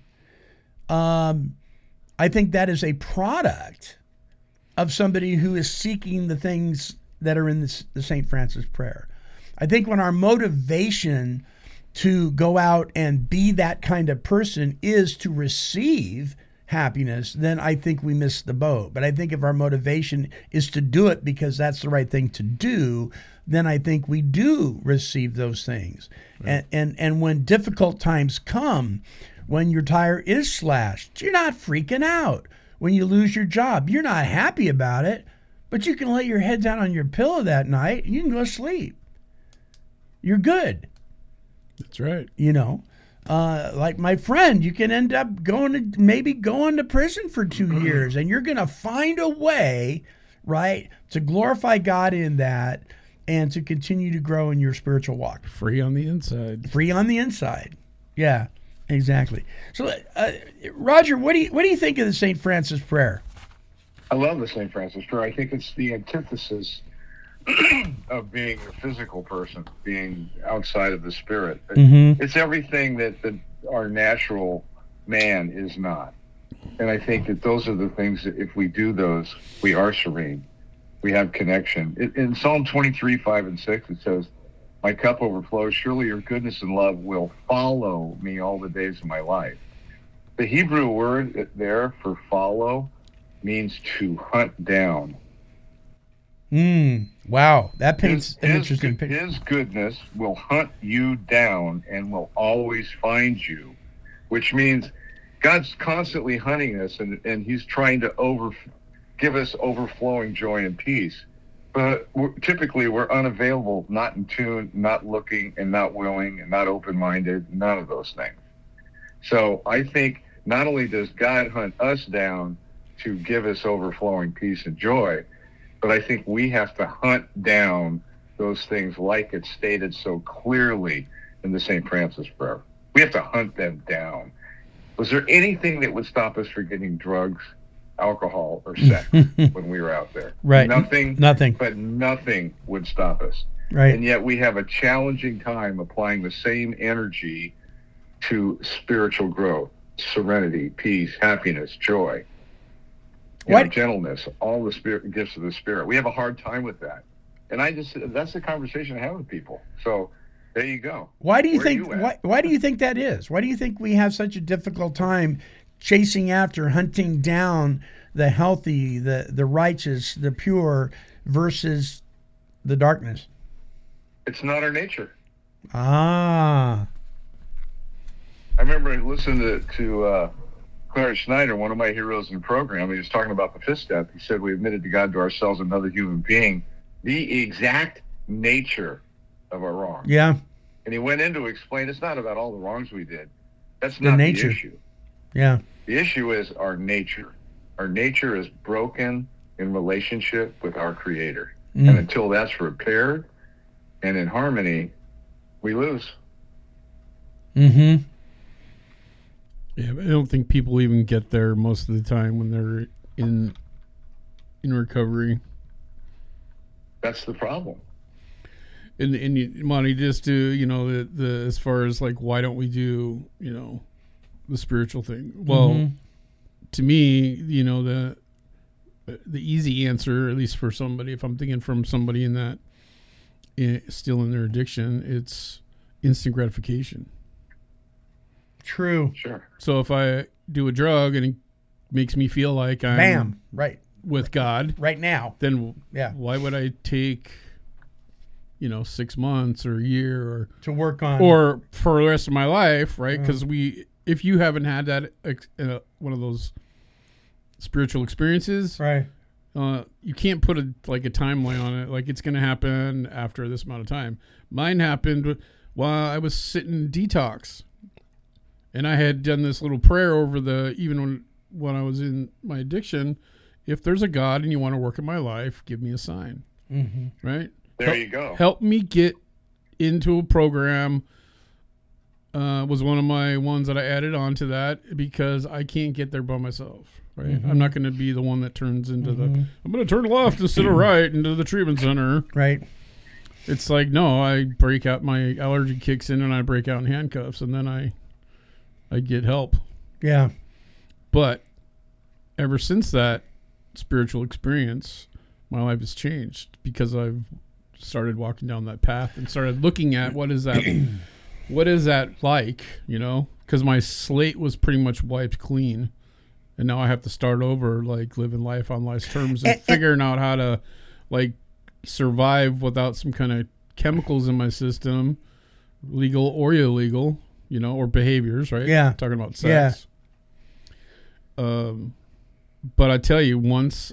S2: um, I think that is a product of somebody who is seeking the things that are in this, the Saint Francis prayer. I think when our motivation to go out and be that kind of person is to receive happiness, then I think we miss the boat. But I think if our motivation is to do it because that's the right thing to do, then I think we do receive those things. Right. And, and and when difficult times come, when your tire is slashed, you're not freaking out. When you lose your job, you're not happy about it, but you can lay your head down on your pillow that night and you can go to sleep. You're good.
S8: That's right.
S2: You know, uh, like my friend, you can end up going to maybe going to prison for two years, and you're going to find a way, right, to glorify God in that and to continue to grow in your spiritual walk.
S8: Free on the inside.
S2: Free on the inside. Yeah, exactly. So, uh, Roger, what do you what do you think of the Saint Francis prayer?
S9: I love the Saint Francis prayer. I think it's the antithesis of being a physical person, being outside of the spirit.
S2: Mm-hmm.
S9: It's everything that, that our natural man is not. And I think that those are the things that if we do those, we are serene. We have connection. It, in Psalm twenty-three, five and six, it says, "My cup overflows. Surely your goodness and love will follow me all the days of my life." The Hebrew word there for follow means to hunt down.
S2: Mm, wow, that paints
S9: his,
S2: an
S9: his,
S2: interesting picture.
S9: His goodness will hunt you down and will always find you, which means God's constantly hunting us, and, and he's trying to over, give us overflowing joy and peace. But we're, typically we're unavailable, not in tune, not looking, and not willing, and not open-minded, none of those things. So I think not only does God hunt us down to give us overflowing peace and joy, but I think we have to hunt down those things like it's stated so clearly in the Saint Francis prayer. We have to hunt them down. Was there anything that would stop us from getting drugs, alcohol, or sex when we were out there?
S2: Right.
S9: Nothing.
S2: Nothing.
S9: But nothing would stop us.
S2: Right.
S9: And yet we have a challenging time applying the same energy to spiritual growth, serenity, peace, happiness, joy. You know, gentleness, all the spirit gifts of the spirit. We have a hard time with that. And I just, that's the conversation I have with people. So there you go.
S2: Why do you
S9: Where
S2: think,
S9: you at?
S2: why, why do you think that is? Why do you think we have such a difficult time chasing after, hunting down the healthy, the, the righteous, the pure versus the darkness?
S9: It's not our nature.
S2: Ah.
S9: I remember listening to, to uh, Clarence Schneider, one of my heroes in the program. He was talking about the fifth step. He said, we admitted to God, to ourselves, another human being, the exact nature of our wrong.
S2: Yeah.
S9: And he went in to explain it's not about all the wrongs we did. That's
S2: The
S9: not
S2: nature.
S9: the issue.
S2: Yeah.
S9: The issue is our nature. Our nature is broken in relationship with our Creator.
S2: Mm.
S9: And until that's repaired and in harmony, we lose.
S2: Mm-hmm.
S8: Yeah, but I don't think people even get there most of the time when they're in in recovery.
S9: That's the problem.
S8: And and you, Monty, just to you know the the as far as like why don't we do you know the spiritual thing? Well,
S2: Mhm.
S8: to me, you know the the easy answer, at least for somebody, if I'm thinking from somebody in that in, still in their addiction, it's instant gratification.
S2: True.
S9: Sure.
S8: So if I do a drug and it makes me feel like I'm
S2: Bam. Right.
S8: with God
S2: right now,
S8: then
S2: yeah.
S8: why would I take, you know, six months or a year or
S2: to work on,
S8: or for the rest of my life, right? Because
S2: Mm.
S8: we, if you haven't had that ex, uh, one of those spiritual experiences,
S2: right?
S8: Uh, you can't put a like a timeline on it. Like it's going to happen after this amount of time. Mine happened while I was sitting detox, and I had done this little prayer over the even when when I was in my addiction. If there's a God and you want to work in my life, give me a sign.
S2: Mhm.
S8: Right?
S9: There
S8: Help-
S9: you go.
S8: Help me get into a program. Uh, was one of my ones that I added on to that because I can't get there by myself. Right?
S2: Mhm.
S8: I'm not going to be the one that turns into
S2: Mhm.
S8: the. I'm going to turn left instead of right into the treatment center.
S2: Right.
S8: It's like no, I break out. My allergy kicks in, and I break out in handcuffs, and then I, I get help.
S2: Yeah.
S8: But ever since that spiritual experience, my life has changed because I've started walking down that path and started looking at what is that, what is that like, you know? Because my slate was pretty much wiped clean, and now I have to start over, like living life on life's terms and,
S2: And- and-
S8: figuring out how to, like, survive without some kind of chemicals in my system, legal or illegal, you know, or behaviors, right?
S2: Yeah.
S8: Talking about
S2: Yeah.
S8: sex. Um, but I tell you, once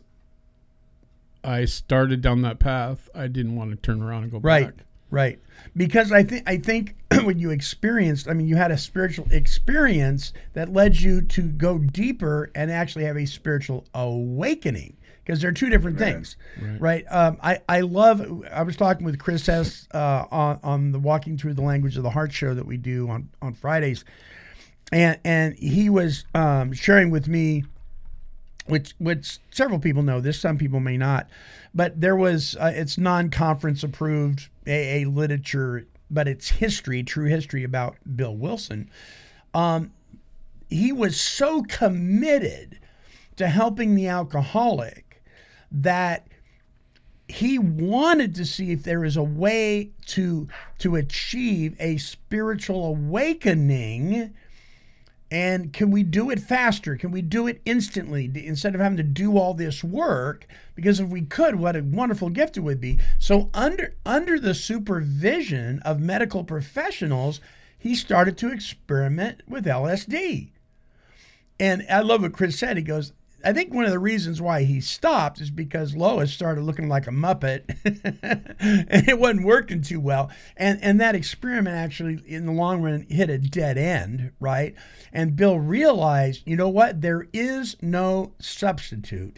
S8: I started down that path, I didn't want to turn around and go
S2: Right,
S8: back.
S2: right. Because I think I think when you experienced, I mean, you had a spiritual experience that led you to go deeper and actually have a spiritual awakening. Because they're two different
S3: Right,
S2: things,
S3: right.
S2: right? Um, I I love. I was talking with Chris S. Uh, on on the Walking Through the Language of the Heart show that we do on on Fridays, and and he was um, sharing with me, which which several people know this, some people may not, but there was uh, it's non-conference approved A A literature, but it's history, true history about Bill Wilson. Um, he was so committed to helping the alcoholic that he wanted to see if there was a way to to achieve a spiritual awakening. And can we do it faster? Can we do it instantly instead of having to do all this work? Because if we could, what a wonderful gift it would be. So under under the supervision of medical professionals, he started to experiment with L S D. And I love what Chris said. He goes, I think one of the reasons why he stopped is because Lois started looking like a Muppet and it wasn't working too well. And and that experiment actually, in the long run, hit a dead end, right? And Bill realized, you know what? There is no substitute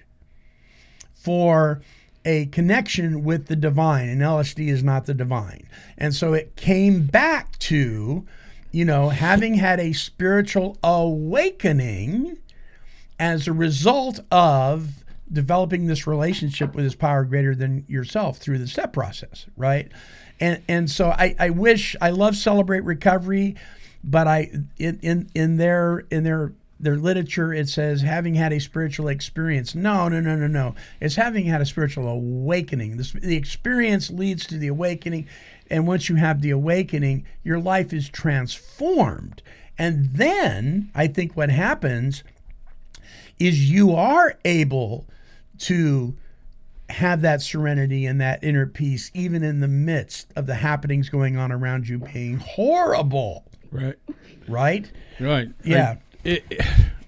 S2: for a connection with the divine, and L S D is not the divine. And so it came back to, you know, having had a spiritual awakening as a result of developing this relationship with this power greater than yourself through the step process, right? And and so I, I wish, I love Celebrate Recovery, but I in in, in their in their their literature it says having had a spiritual experience. No, no, no, no, no. It's having had a spiritual awakening. This, the experience leads to the awakening, and once you have the awakening, your life is transformed. And then I think what happens is you are able to have that serenity and that inner peace, even in the midst of the happenings going on around you being horrible.
S8: Right.
S2: Right?
S8: Right.
S2: Yeah.
S8: I, it, it,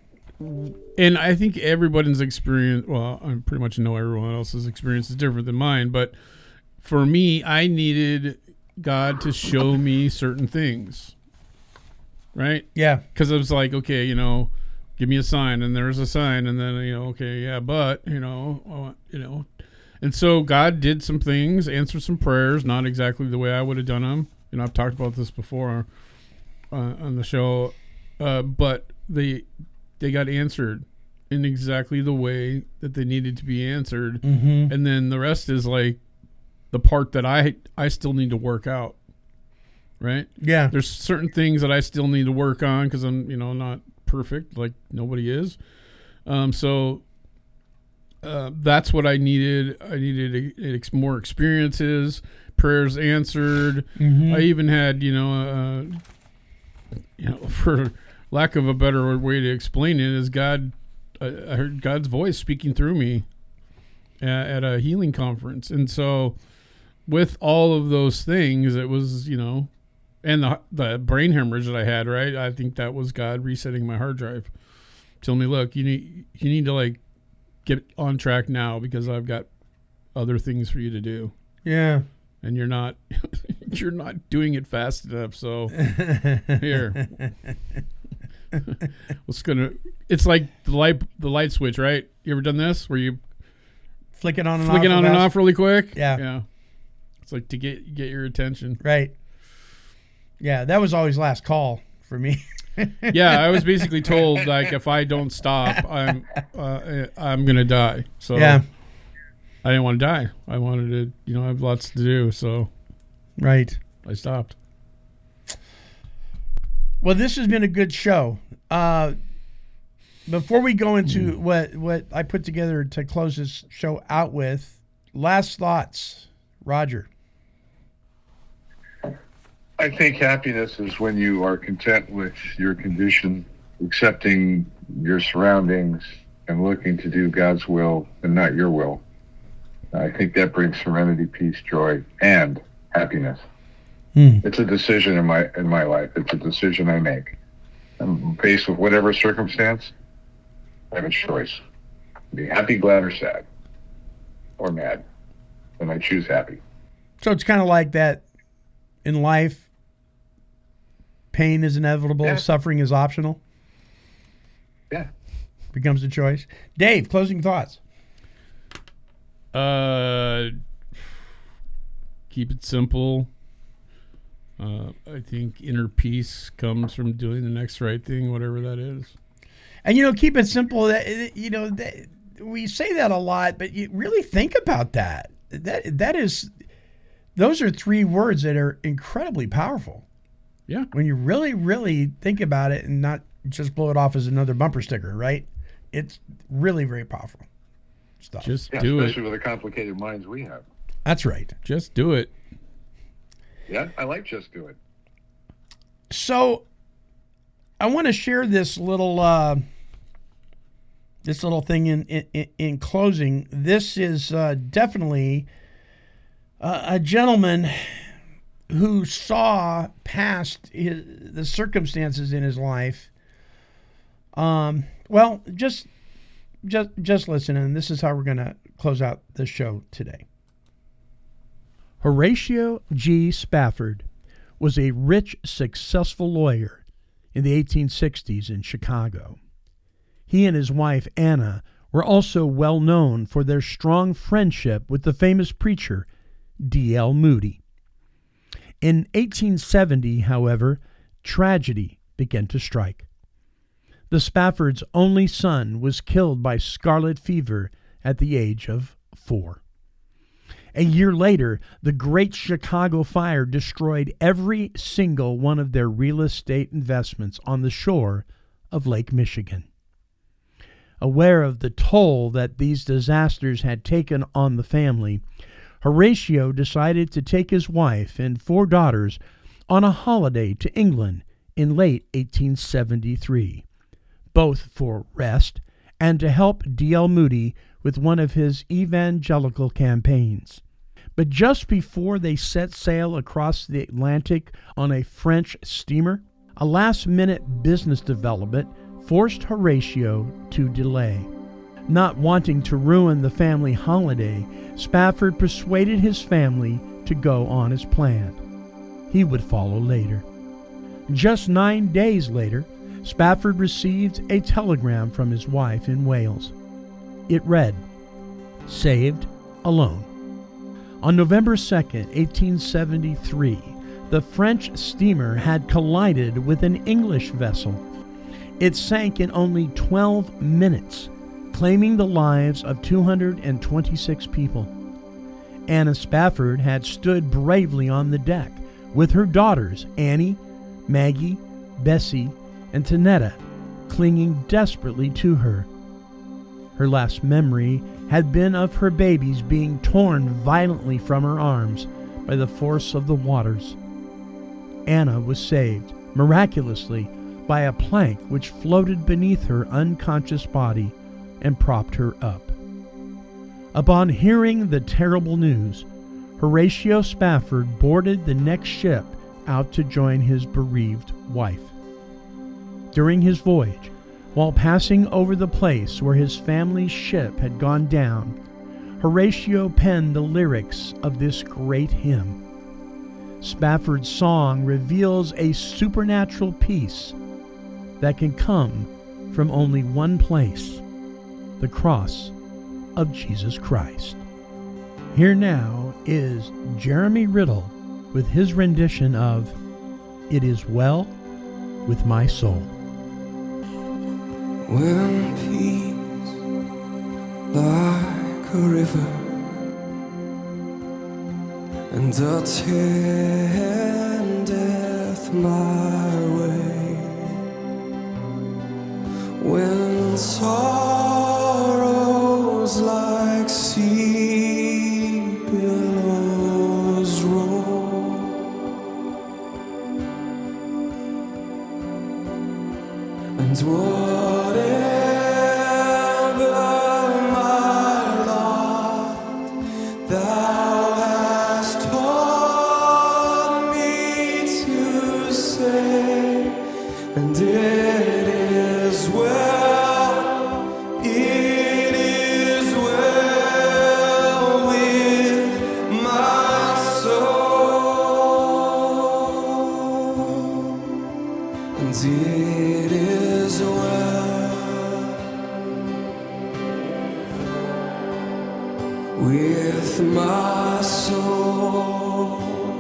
S8: and I think everybody's experience, well, I pretty much know everyone else's experience is different than mine, but for me, I needed God to show me certain things. Right?
S2: Yeah.
S8: Because I was like, okay, you know, give me a sign, and there's a sign, and then, you know, okay, yeah, but, you know, oh, you know. And so God did some things, answered some prayers, not exactly the way I would have done them. You know, I've talked about this before uh, on the show, uh, but they they got answered in exactly the way that they needed to be answered.
S2: Mhm.
S8: And then the rest is like the part that I I still need to work out. Right?
S2: Yeah.
S8: There's certain things that I still need to work on because I'm, you know, not perfect, like nobody is. Um, so uh, that's what I needed. I needed a, a, more experiences, prayers answered.
S2: Mhm.
S8: I even had, you know, uh, you know, for lack of a better way to explain it, is God. I, I heard God's voice speaking through me. at, at a healing conference. And so with all of those things, it was, you know, and the the brain hemorrhage that I had, right? I think that was God resetting my hard drive. Telling me, look, you need you need to like get on track now because I've got other things for you to do.
S2: Yeah.
S8: And you're not you're not doing it fast enough. So here. What's gonna it's like the light the light switch, right? You ever done this where you
S2: flick it on and
S8: flick
S2: off?
S8: it on and
S2: fast?
S8: off really quick?
S2: Yeah.
S8: Yeah. It's like to get get your attention.
S2: Right. Yeah, that was always last call for me.
S8: Yeah, I was basically told like if I don't stop, I'm uh, I'm gonna die. So
S2: yeah.
S8: I didn't want to die. I wanted to, you know, I have lots to do. So
S2: right,
S8: I stopped.
S2: Well, this has been a good show. Uh, before we go into mm. what what I put together to close this show out with, last thoughts, Roger.
S9: I think happiness is when you are content with your condition, accepting your surroundings, and looking to do God's will and not your will. I think that brings serenity, peace, joy, and happiness.
S2: Hmm.
S9: It's a decision in my in my life. It's a decision I make. I'm faced with whatever circumstance, I have a choice. Be happy, glad, or sad, or mad. And I choose happy.
S2: So it's kind of like that in life. Pain is inevitable.
S9: Yeah.
S2: Suffering is optional.
S9: Yeah.
S2: Becomes a choice. Dave, closing thoughts.
S8: Uh, keep it simple. Uh, I think inner peace comes from doing the next right thing, whatever that is.
S2: And, you know, keep it simple. That, you know, that, we say that a lot, but you really think about that. That That is, those are three words that are incredibly powerful.
S8: Yeah.
S2: When you really, really think about it and not just blow it off as another bumper sticker, right? It's really very powerful stuff.
S8: Just
S9: yeah,
S8: do
S9: especially
S8: it.
S9: Especially with the complicated minds we have.
S2: That's right.
S8: Just do it.
S9: Yeah, I like just do it.
S2: So I want to share this little uh, this little thing in, in, in closing. This is uh, definitely uh, a gentleman who saw past his, the circumstances in his life. Um, well, just just just listen, and this is how we're going to close out the show today. Horatio G. Spafford was a rich, successful lawyer in the eighteen sixties in Chicago. He and his wife, Anna, were also well known for their strong friendship with the famous preacher D L Moody. In eighteen seventy, however, tragedy began to strike. The Spaffords' only son was killed by scarlet fever at the age of four. A year later, the Great Chicago Fire destroyed every single one of their real estate investments on the shore of Lake Michigan. Aware of the toll that these disasters had taken on the family, Horatio decided to take his wife and four daughters on a holiday to England in late eighteen seventy-three, both for rest and to help D L Moody with one of his evangelical campaigns. But just before they set sail across the Atlantic on a French steamer, a last-minute business development forced Horatio to delay. Not wanting to ruin the family holiday, Spafford persuaded his family to go on as planned. He would follow later. Just nine days later, Spafford received a telegram from his wife in Wales. It read, "Saved alone." On November second, eighteen seventy-three, the French steamer had collided with an English vessel. It sank in only twelve minutes, claiming the lives of two hundred twenty-six people. Anna Spafford had stood bravely on the deck with her daughters, Annie, Maggie, Bessie, and Tanetta, clinging desperately to her. Her last memory had been of her babies being torn violently from her arms by the force of the waters. Anna was saved, miraculously, by a plank which floated beneath her unconscious body and propped her up. Upon hearing the terrible news, Horatio Spafford boarded the next ship out to join his bereaved wife. During his voyage, while passing over the place where his family's ship had gone down, Horatio penned the lyrics of this great hymn. Spafford's song reveals a supernatural peace that can come from only one place, the cross of Jesus Christ. Here now is Jeremy Riddle with his rendition of It Is Well With My Soul.
S3: When peace like a river and attendeth my way, when sorrows like sea billows roll, and whatever my lot, thou hast taught me to say, and it is well, it is well with my soul, and it is well with my soul,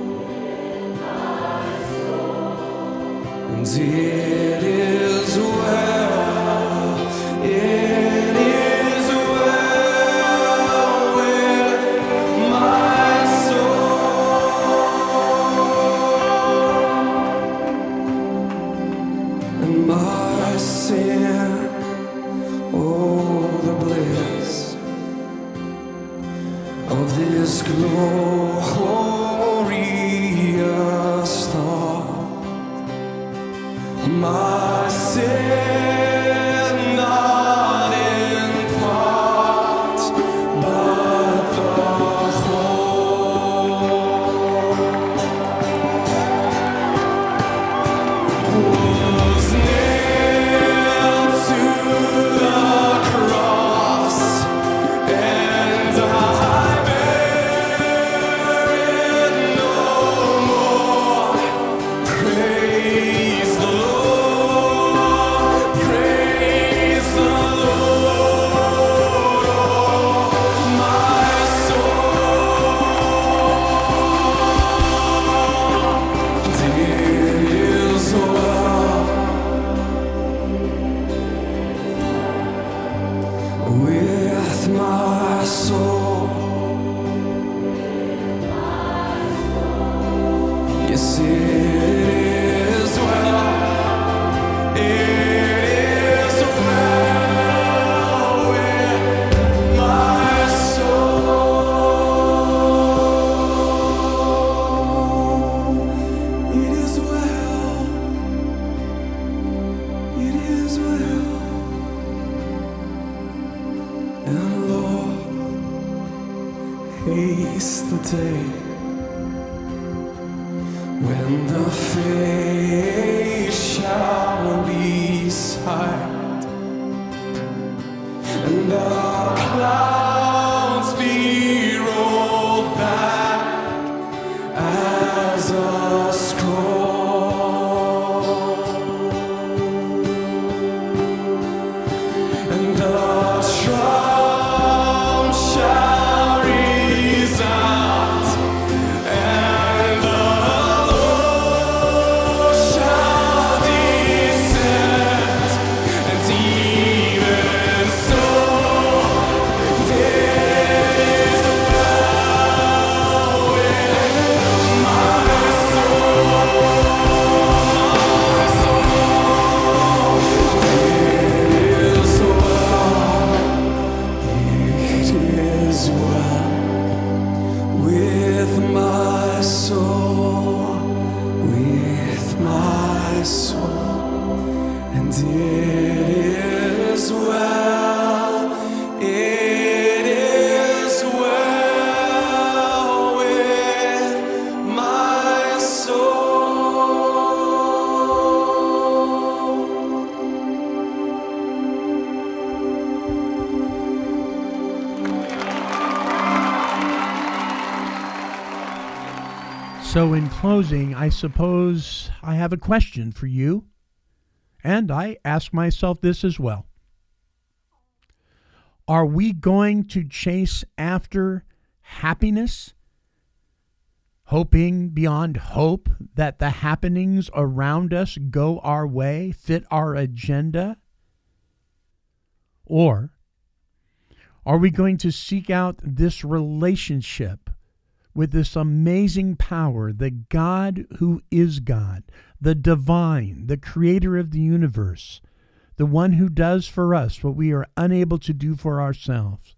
S3: and it is well, it is well with my soul, and my sin, oh, the bliss of this glorious thought, my sin not in part, but the whole was nailed to the cross, and I praise the Lord, praise the Lord, oh my soul. It is well with my soul. Yes, it is well, it is well with my soul. It is well, it is well, and Lord, haste the day when the face shall be sight, and the clouds be rolled back as a scroll, and the trump shall resound, and the Lord
S2: So in closing, I suppose I have a question for you, and I ask myself this as well. Are we going to chase after happiness, hoping beyond hope that the happenings around us go our way, fit our agenda? Or are we going to seek out this relationship with this amazing power, the God who is God, the divine, the creator of the universe, the one who does for us what we are unable to do for ourselves?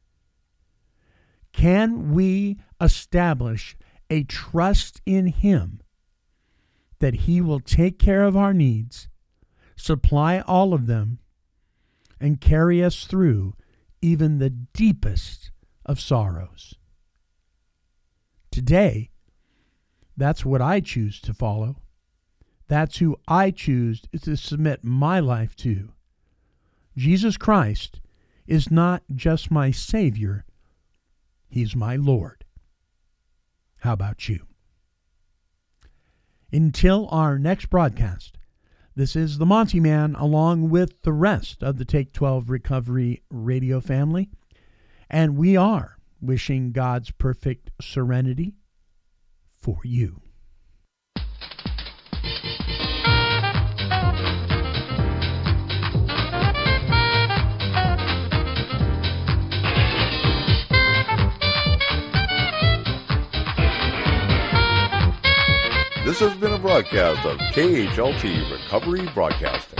S2: Can we establish a trust in him that he will take care of our needs, supply all of them, and carry us through even the deepest of sorrows? Today, that's what I choose to follow. That's who I choose to submit my life to. Jesus Christ is not just my Savior, he's my Lord. How about you? Until our next broadcast, this is the Monty Man along with the rest of the Take twelve Recovery Radio family, and we are wishing God's perfect serenity for you.
S1: This has been a broadcast of K H L T Recovery Broadcasting.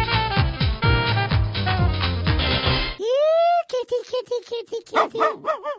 S10: Kitty, kitty, kitty, kitty.